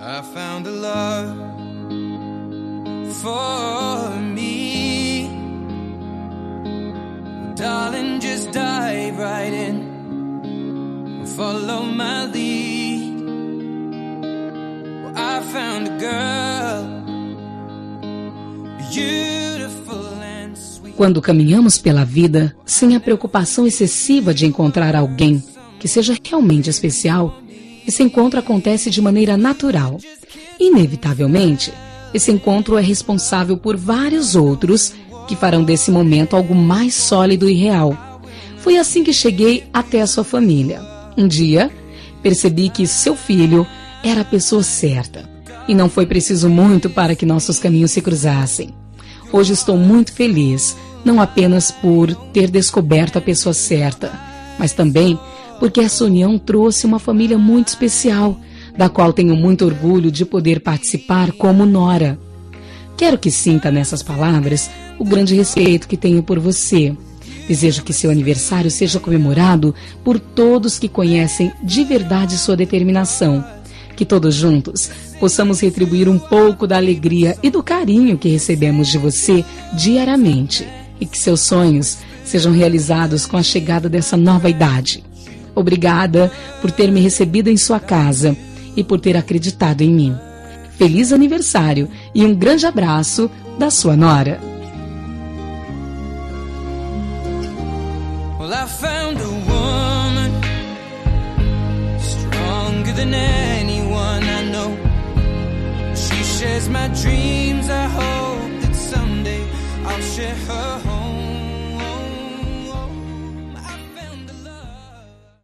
I found a love for me. Darling, just dive right in, follow my lead. Well, I found a girl, beautiful and sweet. Quando caminhamos pela vida sem a preocupação excessiva de encontrar alguém que seja realmente especial, esse encontro acontece de maneira natural. Inevitavelmente, esse encontro é responsável por vários outros que farão desse momento algo mais sólido e real. Foi assim que cheguei até a sua família. Um dia, percebi que seu filho era a pessoa certa. E não foi preciso muito para que nossos caminhos se cruzassem. Hoje estou muito feliz, não apenas por ter descoberto a pessoa certa, mas também porque essa união trouxe uma família muito especial, da qual tenho muito orgulho de poder participar como nora. Quero que sinta nessas palavras o grande respeito que tenho por você. Desejo que seu aniversário seja comemorado por todos que conhecem de verdade sua determinação. Que todos juntos possamos retribuir um pouco da alegria e do carinho que recebemos de você diariamente. E que seus sonhos sejam realizados com a chegada dessa nova idade. Obrigada por ter me recebido em sua casa e por ter acreditado em mim. Feliz aniversário e um grande abraço da sua nora. Well, I found a woman stronger than anyone I know. She shares my dreams. I hope that someday I'll share her home.